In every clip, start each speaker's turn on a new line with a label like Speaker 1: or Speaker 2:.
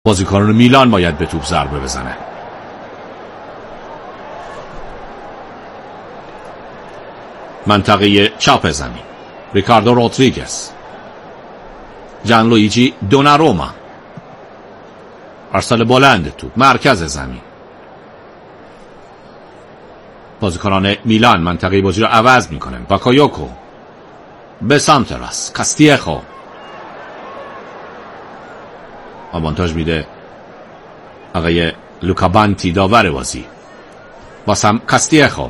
Speaker 1: بازیکنان میلان باید به توپ ضربه بزنن. منطقه چپ زمین ریکاردو رودریگز، جانلویجی دوناروما، ارسال بلند توپ مرکز زمین. بازیکنان میلان منطقه بازی رو عوض میکنن. باکایوکو به سمت راست، کاستیخو آوانتاژ میده آقای لوکا بانتی داور بازی. باسم کاستیخو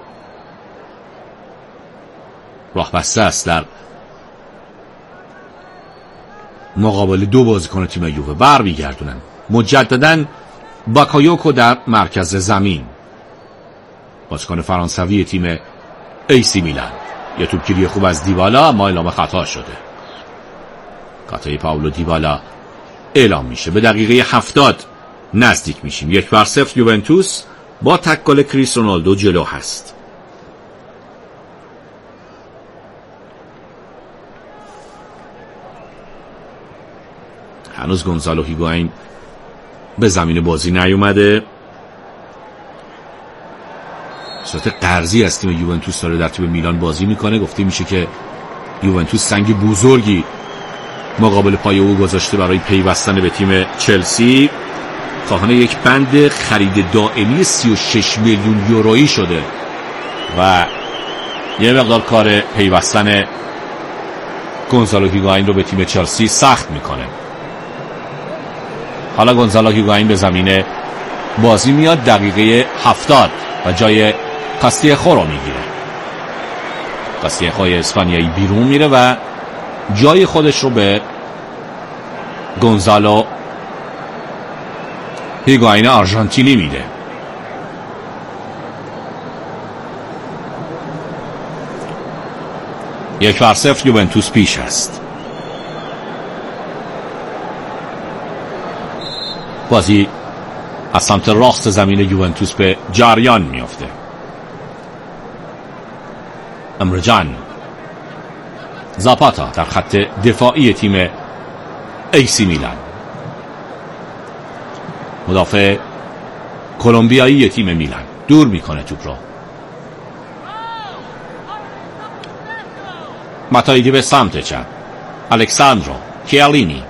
Speaker 1: راه بسته است در مقابل دو بازیکن تیم یووه. برمیگردونن مجددا باکایوکو در مرکز زمین، بازیکن فرانسوی تیم ایسی میلان. یه توپگیری خوب از دیبالا اما اعلام خطا شده. خطای پاولو دیبالا اعلام میشه. به دقیقه 70 نزدیک میشیم. 1-0 یوونتوس با تک گل کریس رونالدو جلو هست. هنوز گونزالو هیگواین به زمین بازی نیومده. صورت قرضی از تیم یوونتوس داره در تیم میلان بازی میکنه. گفته میشه که یوونتوس سنگ بزرگی مقابل پای او گذاشته برای پیوستن به تیم چلسی. خواهان یک بند خرید دائمی 36 میلیون یورویی شده و یه مقدار کار پیوستن گونزالو هیگواین رو به تیم چلسی سخت میکنه. حالا گونزالو هیگواین به زمین بازی میاد. دقیقه 70 و جای کاستیخو رو میگیره. کاستیخو اسپانیایی بیرون میره و جای خودش رو به گونزالو هیگواین آرژانتینی میده. یک بر صفر یوونتوس پیش است. بازی از سمت راست زمین یوونتوس به جریان میافته. امرجان، زاپاتا در خط دفاعی تیم ایسی میلان، مدافع کلمبیایی تیم میلان دور میکنه توپ رو. ماتایدی به سمت چپ، الکساندرو کیالینی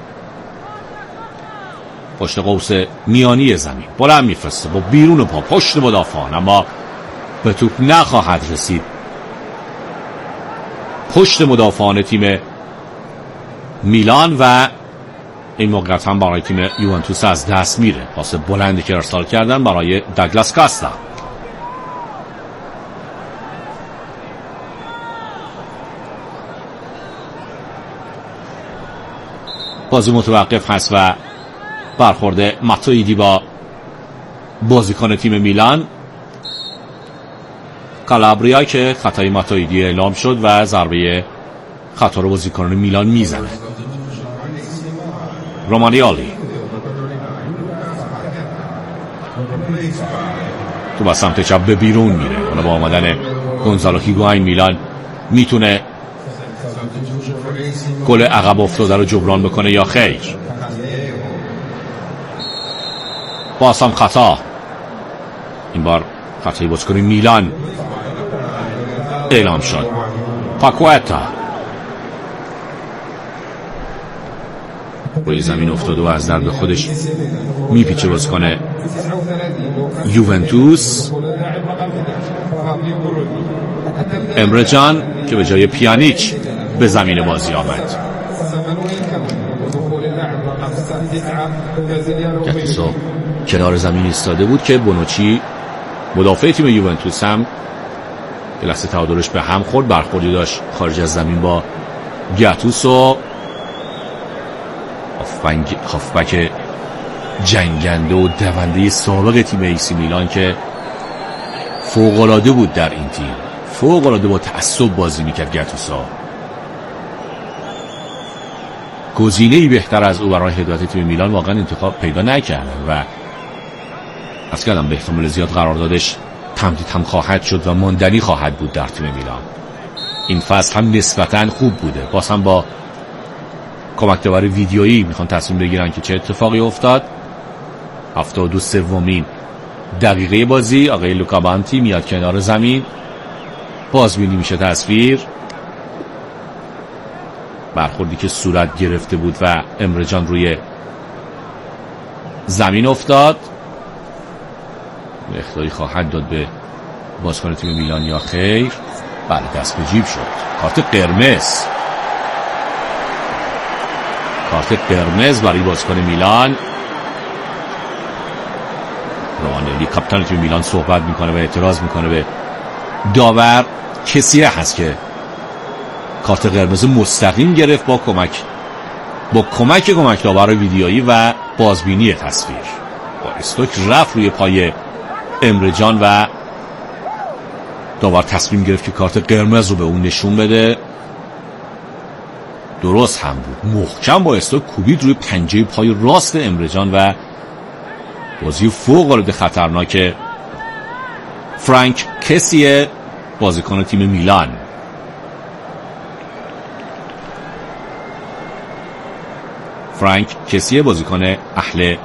Speaker 1: پشت قوس میانی زمین بلند میفرسته با بیرون پا پشت مدافعان، اما به توپ نخواهد رسید. پشت مدافعان تیم میلان و این موقعیت هم برای تیم یوونتوس از دست میره. پاس بلندی که ارسال کردن برای داگلاس کاستا. بازی متوقف هست و برخورد ماتویدی با بازیکن تیم میلان. کالابریا که خطای ماتویدی اعلام شد و ضربه خطا رو بازیکن میلان میزنه. رومانیالی تو با سمت چپ به بیرون میره. حالا با آمدن گونزالو هیگواین میلان میتونه گل عقب افتاده رو جبران بکنه یا خیر. باز هم خطا، این بار خطای بازیکن میلان اعلام شد. پاکوتا روی زمین افتاده و از درد خودش میپیچه بازیکن یوونتوس. امره جان که به جای پیانیچ به زمین بازی آمد. گاتوسو کنار زمین ایستاده بود که بونوچی مدافع تیم یوونتوس هم یه لحظه تعادلش به هم خورد. برخوردی داشت خارج از زمین با گاتوسو، هافبک جنگنده و دونده سابق تیم ایسی میلان که فوق‌العاده بود در این تیم. فوق‌العاده با تعصب بازی میکرد گاتوسو. گزینه‌ای بهتر از او برای هدایت تیم میلان واقعا انتخاب پیدا نکردن و از کردم به احتمال زیاد قراردادش تمدید هم خواهد شد و ماندنی خواهد بود در تیم میلان. این فصل هم نسبتاً خوب بوده. باز هم با کمک داور ویدیویی میخوان تصمیم بگیرن که چه اتفاقی افتاد. 72 سومین دقیقه بازی آقای لوکا بانتی میاد کنار زمین، بازبینی میشه تصویر برخوردی که صورت گرفته بود و امره جان روی زمین افتاد. اخطاری خواهد داد به بازیکن تیم میلان یا خیر؟ بله، دست به جیب شد. کارت قرمز برای بازیکن میلان. روانلی کاپیتان تیم میلان صحبت میکنه و اعتراض میکنه به داور. کسیه هست که کارت قرمز مستقیم گرفت با کمک داور ویدیویی و بازبینی تصویر. با استوک رفت روی پای امره جان و داور تصمیم گرفت که کارت قرمز رو به اون نشون بده. درست هم بود، محکم با استوک کوبید روی پنجه پای راست امره جان و بازی فوق العاده خطرناک فرانک کسیه بازیکن تیم میلان. فرانک کسیه بازیکن اهل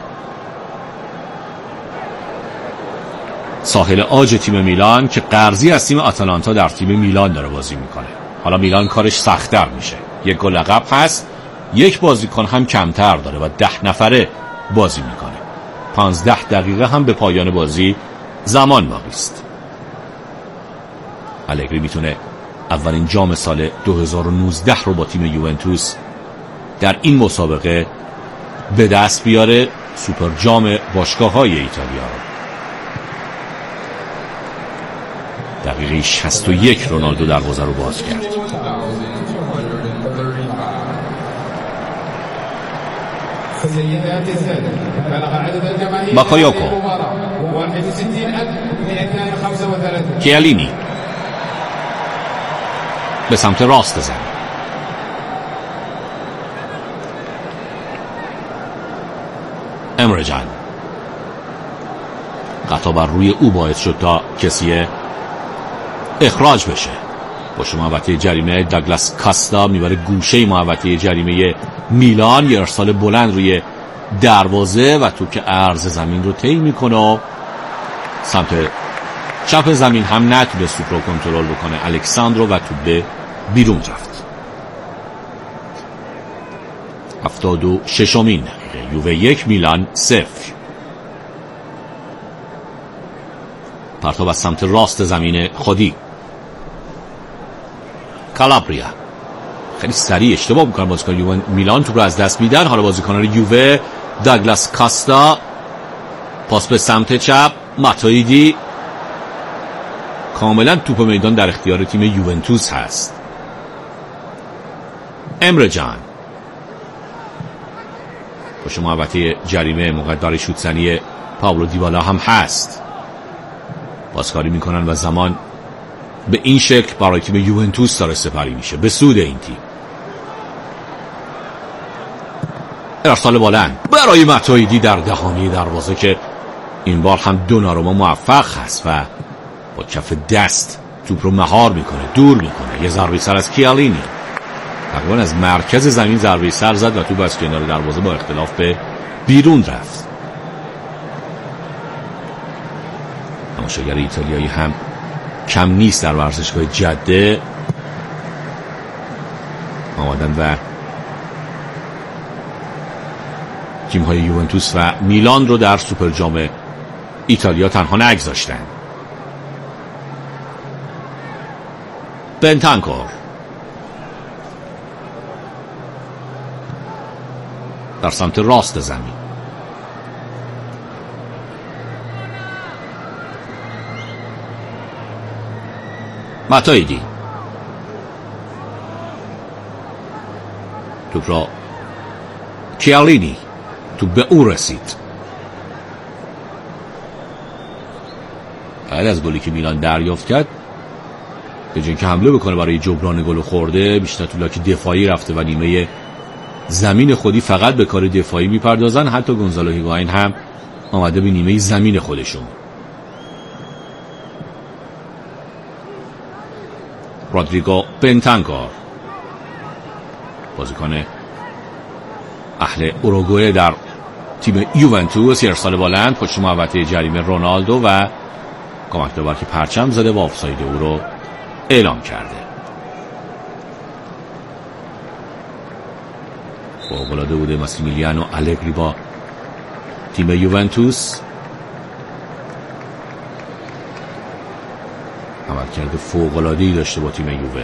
Speaker 1: ساحل آج تیم میلان که قرضی از تیم آتالانتا در تیم میلان داره بازی میکنه. حالا میلان کارش سخت‌تر میشه، یک گل عقب هست، یک بازیکن هم کمتر داره و 10 نفره بازی میکنه. 15 دقیقه هم به پایان بازی زمان باقی است. الگری میتونه اولین جام سال 2019 رو با تیم یوونتوس در این مسابقه به دست بیاره، سوپر جام باشگاه‌های ایتالیا رو. دقیقه 61 رونالدو دروازه رو باز کرد. باکایوکو، کیالینی به سمت راست زمین. امره جان خطا بر روی او باعث شد تا کسیه اخراج بشه. با محوطه جریمه داگلاس کاستا میبره گوشه محوطه جریمه میلان. یه ارسال بلند روی دروازه و توپ که عرض زمین رو طی میکنه و سمت چپ زمین هم نتونه توپ رو کنترل بکنه الکساندرو و توپ به بیرون رفت. 76مین دقیقه، یووه 1 میلان 0. پرتاب از سمت راست زمین خودی. کالابریا خیلی سریع اشتباه میکنن بازیکن یووه میلان، توپ رو از دست میدن. حالا بازیکنان یووه داگلاس کاستا، پاس به سمت چپ، ماتویدی. کاملا توپ میدان در اختیار تیم یوونتوس هست. امره جان پشت محوطه جریمه مقدار شوتزنی پاولو دیبالا هم هست. بازکاری میکنن و زمان به این شکل برای تیم یوونتوس داره سپری میشه به سود این تیم. ارسال بلند برای ماتویدی در دهانی دروازه که این بار هم دوناروما موفق هست و با کف دست توپ رو مهار میکنه، دور میکنه. یه ضربه سر از کیالینی تقریبا از مرکز زمین ضربه سر زد و توپ از کنار دروازه با اختلاف به بیرون رفت. تماشاگر ایتالیایی هم کم نیست در ورزشگاه جده آمدن و تیم‌های یوونتوس و میلان رو در سوپر جام ایتالیا تنها نگذاشتن. بنتانکور در سمت راست زمین. ماتویدی توپ را کیالینی توپ به او رسید. بعد از گلی که میلان دریافت کرد به جای اینکه حمله بکنه برای جبران گل خورده، بیشتر تو لاک دفاعی رفته و نیمه زمین خودی فقط به کار دفاعی میپردازن. حتی گونزالو هیگواین هم آمده به نیمه زمین خودشون. رودریگو بنتانکور بازیکن اهل اوروگوئه در تیم یوونتوس، ارسال بلند پشت محوطه جریمه رونالدو و کمک‌دار که پرچم زده و آفساید او رو اعلام کرده. فوق‌العاده بوده ماسیمیلیانو آلگری با تیم یوونتوس، عملکرد فوق‌العاده‌ای داشته با تیم یووه.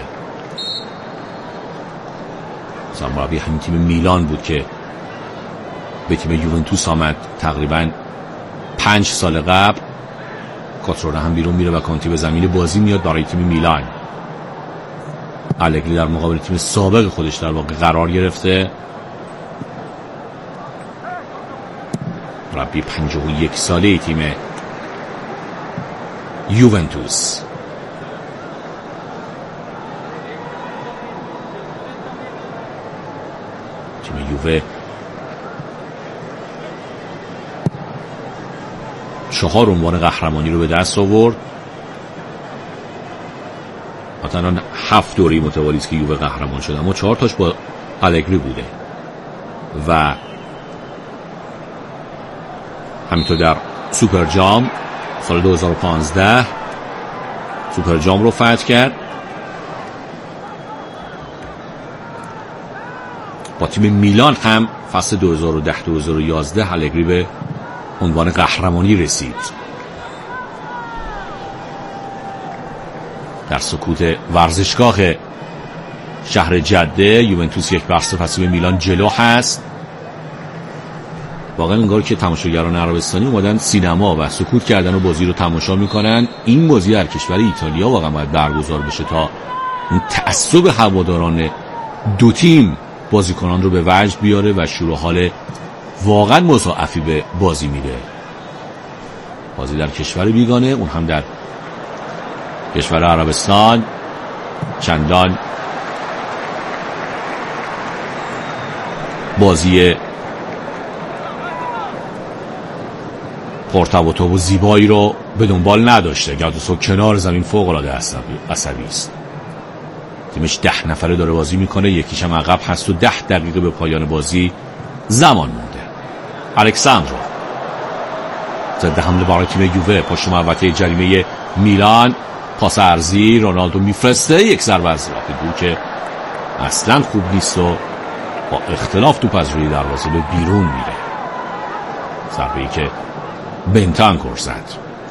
Speaker 1: مربی همین تیم میلان بود که به تیم یوونتوس آمد تقریبا 5 سال قبل. کاترونه هم بیرون میره و کانتی به زمین بازی میاد برای تیم میلان. آلگری در مقابل تیم سابق خودش در واقع قرار گرفته. مربی 51 ساله تیم یوونتوس. تیم یووه 4 عنوان قهرمانی رو به دست آورد. مثلا 7 دوره متوالی است که یووه قهرمان شده، اما 4 تاش با آلگری بوده و همینطور در سوپر جام سال 2015 سوپر جام رو فتح کرد. با تیم میلان هم فصل 2010-2011 آلگری به عنوان قهرمانی رسید. در سکوت ورزشگاه شهر جده یوونتوس 1-0 پس به میلان جلو هست. واقعا انگار که تماشاگران عربستانی اومدن سینما و سکوت کردن و بازی رو تماشا میکنن. این بازی در کشور ایتالیا واقعا باید برگزار بشه تا اون تعصب هواداران دو تیم بازیکنان رو به وجد بیاره و شروع حال واقعا مضاعفی به بازی میده. بازی در کشور بیگانه، اون هم در کشور عربستان، چندان بازی پرتواتو و زیبایی رو به دنبال نداشته. گاتوسو کنار زمین فوق‌العاده عصبی است. تیمش 10 نفره داره بازی میکنه، یکیش هم عقب هست و 10 دقیقه به پایان بازی زمان مونده. الکساندرو ضد حمله برای تیم یووه پشت محوطه جریمه میلان، پاس عرضی رونالدو میفرسته، یک ضربه از راه دور که اصلا خوب نیست و با اختلاف توپ از روی دروازه به بیرون میره. ضربه‌ای که بنتانکور زد.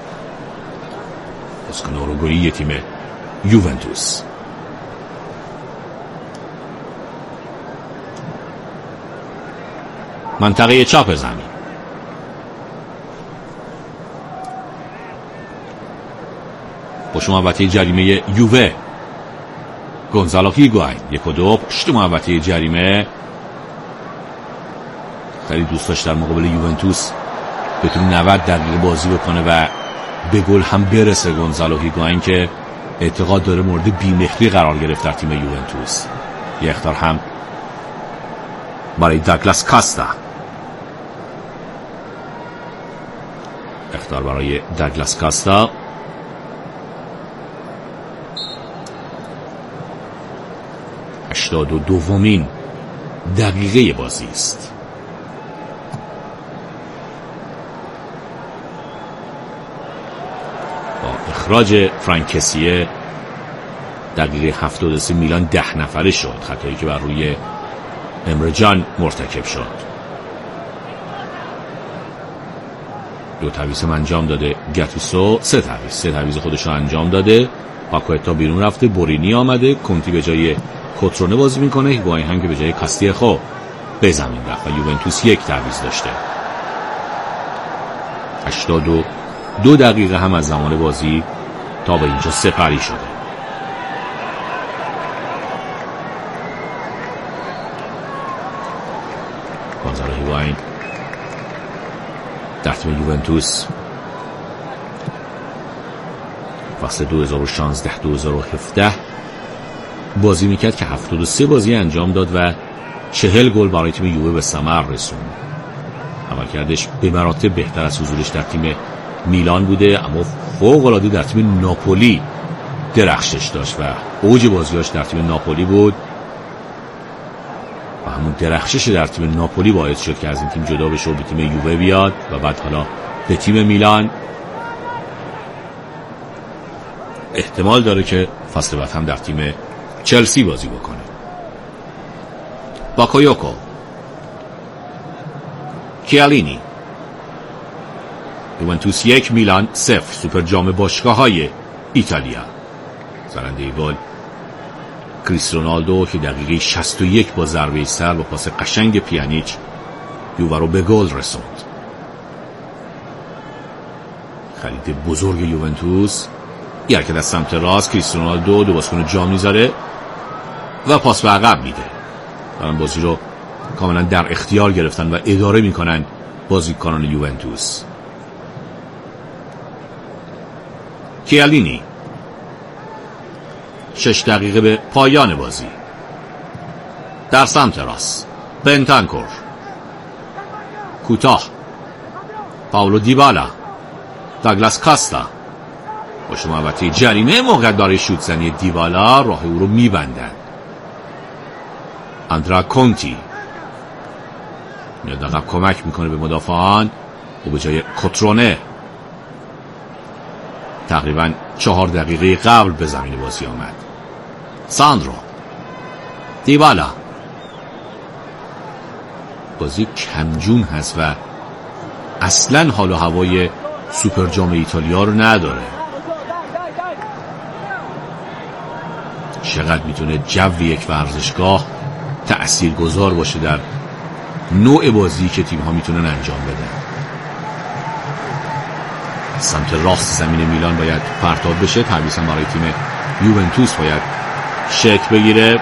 Speaker 1: بازیکن اوروگوئی تیم یوونتوس. منطقه چپ زمین پشت محوطه جریمه یووه گونزالو هیگواین 1-2 پشت محوطه جریمه. خیلی دوست داشت در مقابل یوونتوس بتونه 90 دقیقه بازی بکنه و به گل هم برسه. گونزالو هیگواین که اعتقاد داره مورد بی‌مهری قرار گرفت در تیم یوونتوس. یه اخطار هم برای داگلاس کاستا. اخطار برای داگلاس کاستا. دومین دقیقه بازی است. با اخراج فرانکسیه دقیقه 73 میلان 10 نفره شد. خطایی که بر روی امرجان مرتکب شد. 2 تعویض انجام داده گاتوسو، 3 تعویض خودش رو انجام داده. پاکوتا بیرون رفته، بورینی آمده، کنتی به جای کاترونه بازی میکنه، هیگواین هم که به جای کاستیخو به زمین رفت و یوونتوس 1 تعویض داشته. 82 دقیقه هم از زمان بازی تا به اینجا سپری شده. گونزالو هیگواین در تیم یوونتوس فصل 2016-2017 بازی میکرد که 73 بازی انجام داد و 40 گل برای تیم یووه به ثمر رسوند. عملکردش به مراتب بهتر از حضورش در تیم میلان بوده، اما فوق‌العاده در تیم ناپولی درخشش داشت و اوج بازیاش در تیم ناپولی بود و همون درخشش در تیم ناپولی باعث شد که از این تیم جدا بشه و به تیم یووه بیاد و بعد حالا به تیم میلان. احتمال داره که فصل بعد هم در تیم چلسی بازی بکنه. باکایوکو، کیالینی. یوونتوس 1 میلان 0. سوپر جام باشگاه‌های ایتالیا. زننده گل کریستیانو رونالدو که دقیقه 61 با ضربه سر و پاس قشنگ پیانیچ یووه رو به گل رسوند. خرید بزرگ یوونتوس. یه حرکت از سمت راست، کریستیانو رونالدو دو بازیکن جا میذاره و پاس به عقب میده. دارن بازی رو کاملا در اختیار گرفتن و اداره میکنن بازیکنان یوونتوس. کیالینی. 6 دقیقه به پایان بازی. در سمت راست بنتانکور، کوتاه پاولو دیبالا، داگلاس کاستا. باشه محوطه جریمه موقعیت برای شوت زنی دیبالا راه او رو میبندن. اندرا کونتی میاد عقب کمک میکنه به مدافعان و به جای کترونه تقریبا 4 دقیقه قبل به زمین بازی آمد. ساندرو دیبالا. بازی کمجون هست و اصلا حال و هوای سوپر جام ایتالیا رو نداره. چقدر میتونه جو یک ورزشگاه تأثیرگذار باشه در نوع بازی که تیم ها میتونن انجام بدن. سمت راست زمین میلان باید پرتاب بشه. تعویض هم برای تیم یوونتوس باید شکل بگیره.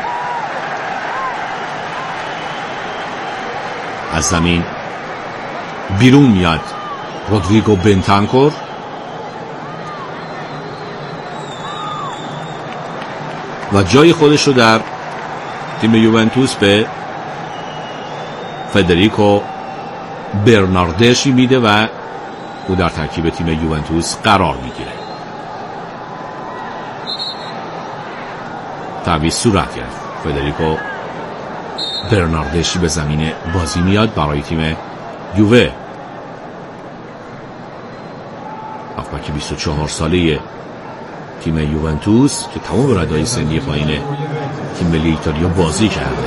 Speaker 1: از زمین بیرون میاد رودریگو بنتانکور. و جای خودش رو در تیم یوونتوس به فدریکو برناردشی میده و او در ترکیب تیم یوونتوس قرار میگیره. تعویض صورت گرفت. فدریکو برناردشی به زمین بازی میاد برای تیم یووه. هافبک 24 ساله تیم یوونتوس که تمام ردای سنی پایین تیم ملی ایتالیا بازی کرده.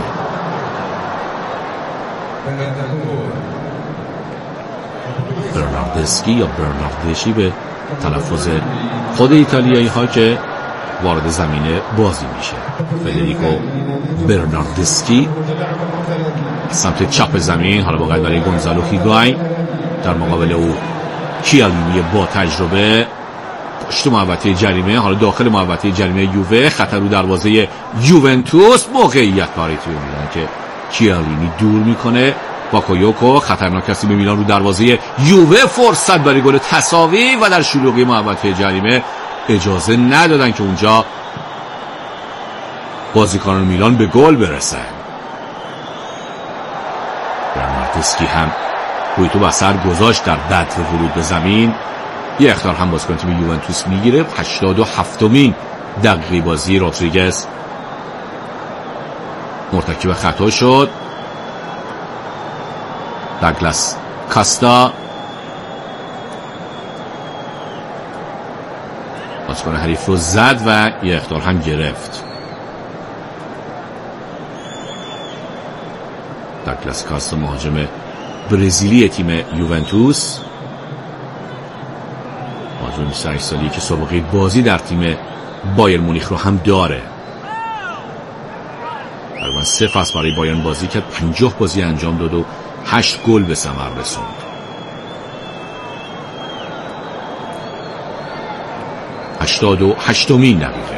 Speaker 1: برناردسکی یا برناردشی به تلفظ خود ایتالیایی ها که وارد زمینه بازی میشه. فدریکو برناردسکی سمت چپ زمین، حالا باید برای گونزالو هیگواین. در مقابل او کیالینی با تجربه پشت محوطه جریمه، حالا داخل محوطه جریمه یووه. خطر رو دروازه یوونتوس. موقعیت برای تیم میلان که کیالینی دور میکنه. باکایوکو خطرناک است به میلان رو دروازه یووه. فرصت برای گل تساوی و در شلوغی محوطه جریمه اجازه ندادن که اونجا بازیکنان میلان به گل برسن. برناردسکی هم روی تو بسر گذاشت در بدو ورود به زمین. یه اخطار هم بازیکن تیم یوونتوس میگیره. 87مین دقیقه بازی رودریگز مرتکب خطا شد. داگلاس کاستا بازیکن حریف رو زد و یه اخطار هم گرفت. داگلاس کاستا مهاجم برزیلی تیم یوونتوس، مهاجم 28 سالی که سابقه بازی در تیم بایر مونیخ رو هم داره. تقریبا 3 فصل برای بایرن بازی کرد، 50 بازی انجام داد و 8 گل به ثمر رسوند. هشتاد و هشتمین دقیقه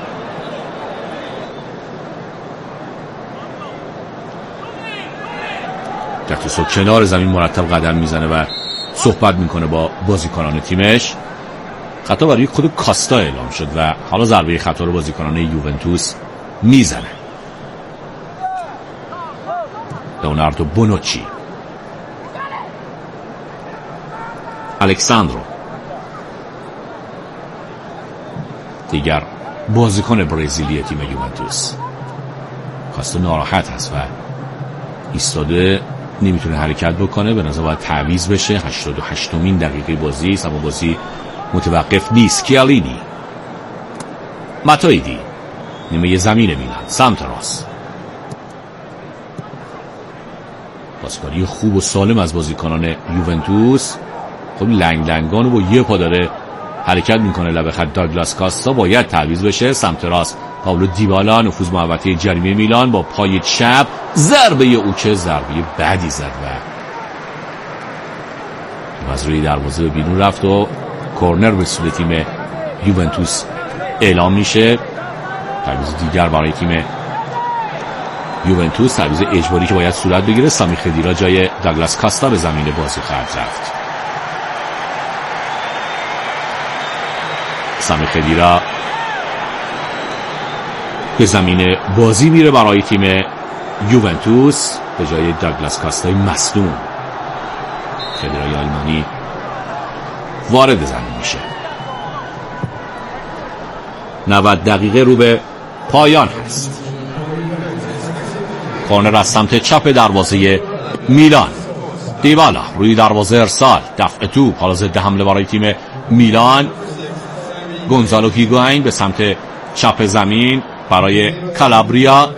Speaker 1: گاتوسو کنار زمین مرتب قدم میزنه و صحبت میکنه با بازیکنان تیمش. خطا برای خود کاستا اعلام شد و حالا ضربه خطا رو بازیکنان یوونتوس میزنه. لئوناردو بونوچی، الکساندرو دیگر بازیکن برزیلی تیم یوونتوس. کاستا ناراحت است و ایستاده نمیتونه حرکت بکنه، به نظر باید تعویض بشه. 88مین دقیقه بازی است اما بازی متوقف نیست. کیالینی، ماتویدی، نیمه زمین میلان، سمت راست. پاسکاری خوب و سالم از بازیکنان یوونتوس. خب لنگان و با یه پا داره حرکت میکنه لبه خط. داگلاس کاستا باید تعویض بشه. سمت راست پائولو دیبالا، نفوذ محوطه جریمه میلان با پای چپ، ضربه او که ضربه بعدی زد و از روی دروازه به بیرون رفت و کورنر به سود تیم یوونتوس اعلام میشه. تعویض دیگر برای تیم یوونتوس، تعویض اجباری که باید صورت بگیره. سامی خدیرا جای داگلاس کاستا به زمین بازی خواهد رفت. سامی خدیرا به زمین بازی میره برای تیم یوونتوس به جای داگلاس کاستای مصدوم. خدیرای آلمانی وارد زمین میشه. 90 دقیقه رو به پایان هست. کورنر از سمت چپ دروازه میلان. دیبالا روی دروازه ارسال، دفع توپ، حالا ضد حمله برای تیم میلان. گونزالو هیگواین به سمت چپ زمین برای کالابریا.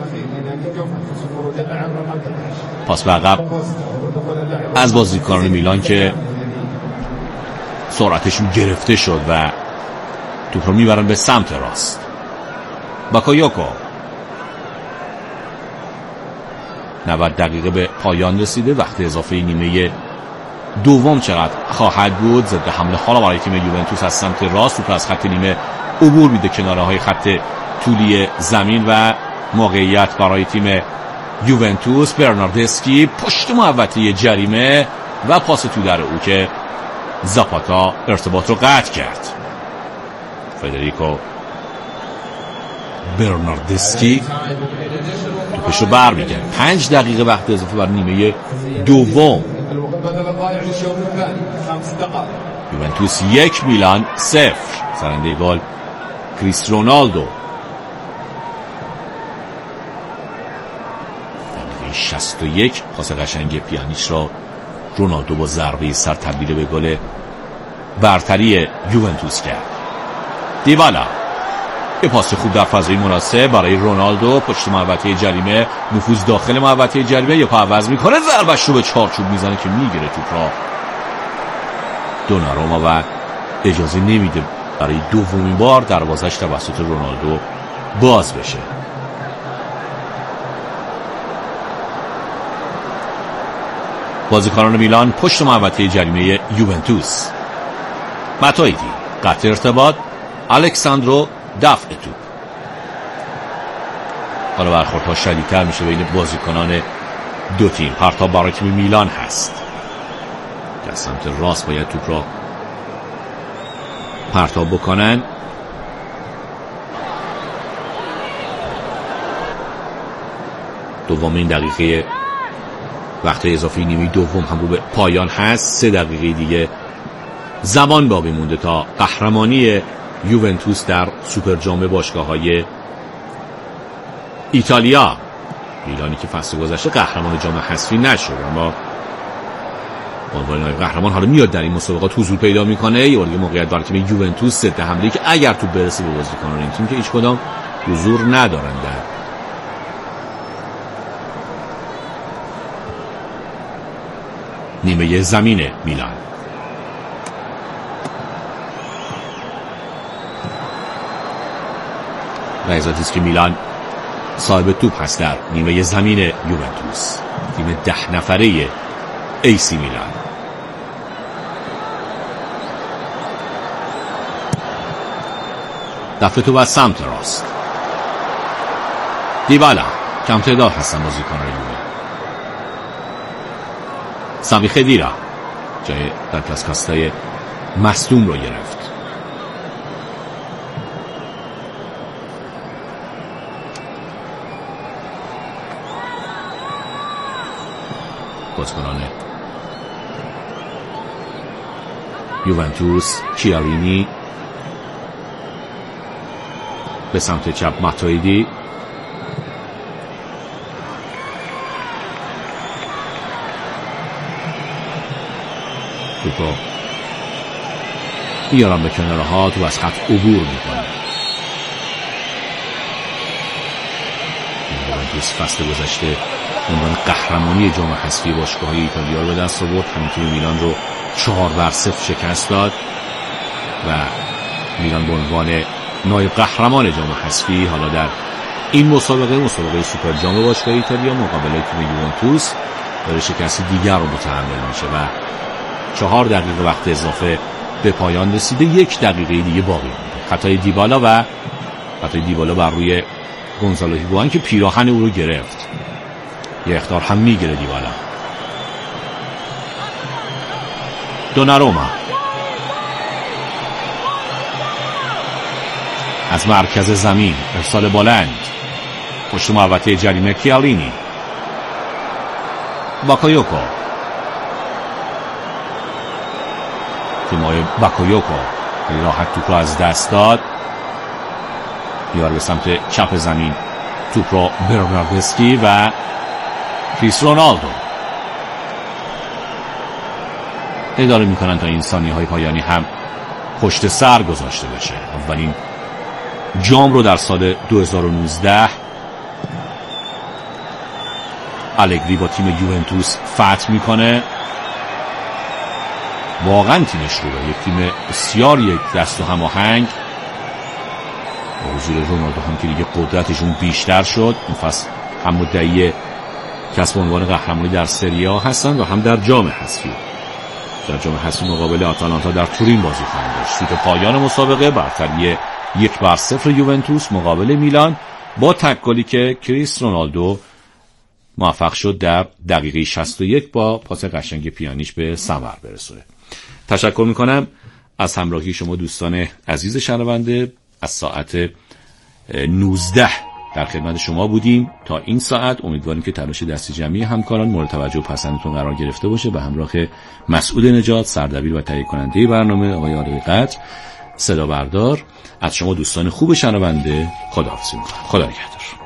Speaker 1: پاس به عقب از بازیکنان میلان که سرعتشون گرفته شد و توپ رو میبرن به سمت راست. باکایوکو. 90 دقیقه به پایان رسیده. وقت اضافه نیمه دوم چقدر خواهد بود؟ ضد حمله حالا برای تیم یوونتوس از سمت راست. توپ از خط نیمه عبور میده کناره های خط طولی زمین و موقعیت برای تیم یوونتوس. برناردسکی پشت محوطه جریمه و پاس تو در او که زاپاتا ارتباط رو قطع کرد. فدریکو برناردسکی توپش رو بر میگرد. 5 دقیقه وقت اضافه بر نیمه دوم. یوونتوس 1 میلان 0. سرنده گل کریس رونالدو. دقیقه 61 پاس قشنگ پیانیش را رونالدو با ضربه سر تبدیل به گل برتری یوونتوس کرد. دیبالا یه پاس خوب در فضای مناسب برای رونالدو. پشت محوطه جریمه، نفوذ داخل محوطه جریمه، یه پا عوض میکنه، ضربش رو به چارچوب میزنه که میگیره توپ را دوناروما و اجازه نمیده برای دومین بار دروازش توسط رونالدو باز بشه. بازیکنان میلان پشت محوطه جریمه یوونتوس. ماتویدی قطع ارتباط، الکساندرو دفع توپ. حالا برخوردها شدیدتر میشه بین بازیکنان دو تیم. پرتاب برای تیم میلان هست که از سمت راست باید توپ را پرتاب بکنن. دومین دقیقه وقت اضافی نیمه دوم هم رو به پایان هست. 3 دقیقه دیگه زمان باقی مونده تا قهرمانی یوونتوس در سوپر جام باشگاه‌های ایتالیا. میلانی که فصل گذشته قهرمان جام حذفی نشد اما عنوان قهرمان حالا میاد در این مسابقات حضور پیدا میکنه. یه بار دیگه موقعیت برای تیم یوونتوس ضد حمله که اگر تو برسه به بازیکنان این تیم که هیچ کدام حضور ندارن در نیمه زمین میلان. لحظاتی است که میلان صاحب توپ هست در نیمه زمین یوونتوس. تیم 10 نفره ایسی میلان. دفعه توپ از سمت راست. دیبالا کم تعداد هستن بازیکنان یووه. سامی خدیرا جای داگلاس کاستای مصدوم رو گرفت. بازیکنان یوونتوس کیارینی به سمت چپ، ماتویدی باکایوکو میارن به کناره ها، تو از خط عبور میکنه. یوونتوس فصل گذشته عنوان قهرمانی جام حذفی باشگاه‌های ایتالیا رو به دست آورد. همین تیم میلان رو 4-0 شکست داد و میلان به عنوان نایب قهرمان جام حذفی حالا در این مسابقه سوپر جام باشگاه ایتالیا مقابل تیم یوونتوس داره شکست دیگر رو متحمل میشه و 4 دقیقه وقت اضافه به پایان رسیده. 1 دقیقه دیگه باقی مونده. خطای دیبالا بر روی گونزالو هیگوئین که پیراهن او رو گرفت. یه اخطار هم میگیره دیبالا. دوناروما از مرکز زمین ارسال بلند پشت محوطه جریمه. کیالینی، باکایوکو، تیمای باکایوکو راحت توپ رو از دست داد. میاره به سمت چپ زمین توپ رو برناردسکی و کریس رونالدو اداره میکنن تا این ثانیه های پایانی هم پشت سر گذاشته بشه. اولین جام رو در سال 2019 الگری با تیم یوونتوس فتح میکنه. واقعا تیمش خوبه، یک تیم بسیار یک دست و هماهنگ. با حضور رونالدو هم که دیگه قدرتشون بیشتر شد. این فصل هم مدعی کسب عنوان قهرمانی در سری آ هستن و هم در جام حذفی. در جام حذفی مقابل آتالانتا در تورین بازی خواهند داشت. سوت پایان مسابقه برتری 1-0 یوونتوس مقابل میلان با تک‌گلی که کریس رونالدو موفق شد در دقیقه 61 با پاس قشنگ پیانیش به ثمر برسونه. تشکر میکنم از همراهی شما دوستان عزیز شنونده. از ساعت 19 در خدمت شما بودیم تا این ساعت. امیدواریم که تلاش دست جمعی همکاران مورد توجه و پسندتون قرار گرفته باشه. به همراه مسعود نجات، سردبیر و تهیه کننده برنامه، آقای آرای قدر، صدا بردار، از شما دوستان خوب شنونده خداحافظی میکنم. خدا نگهدار.